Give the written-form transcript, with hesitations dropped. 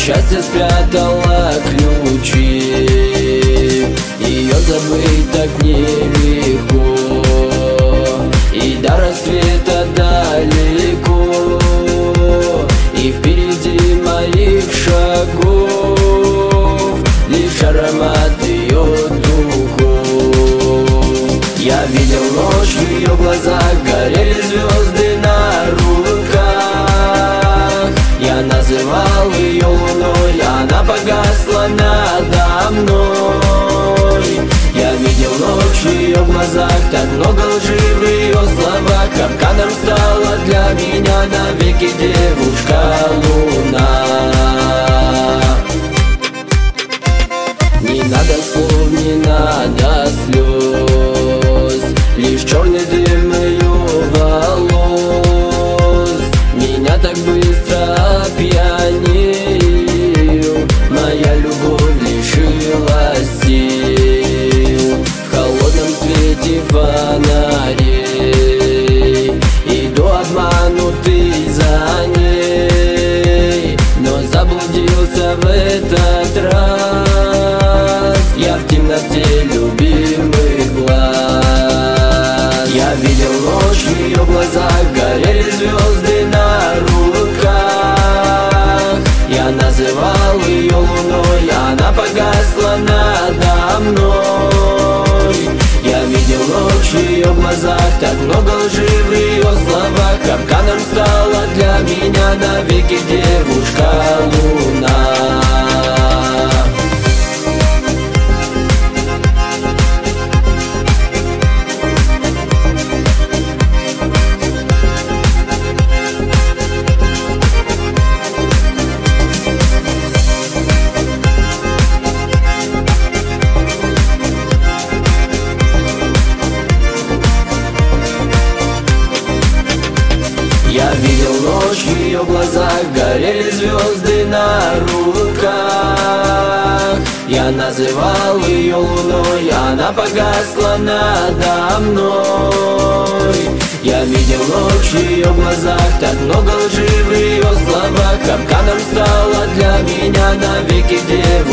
счастья спрятала ключи. Ее забыть так нелегко, и до рассвета далеко, и впереди моих шагов лишь аромат ее духов. Я видел ночь, в ее глазах горели звезды на руках. Я называл ее луной, она погасла надо мной. Я видел ночь в ее глазах, так много лжи в ее словах. Капканом стала для меня навеки девушка луна. Не надо слов, не надо слез, лишь черный дым ее волос меня так быстро опьянил. Моя любовь лишила сил. В холодном свете фонарей иду обманутый за ней, но заблудился в этот раз я в темноте любимых глаз. Я видел ночь, в ее глазах горели звезды на руках. Я называл ее луной, она погасла надо мной. Я видел ночь в ее глазах, так много лжи в ее словах. Капканом стала для меня навеки девушка луна. Я видел ночь, в ее глазах горели звезды на руках. Я называл ее луной, она погасла надо мной. Я видел ночь в ее глазах, так много лжи в ее словах. Капканом стала для меня навеки девушка.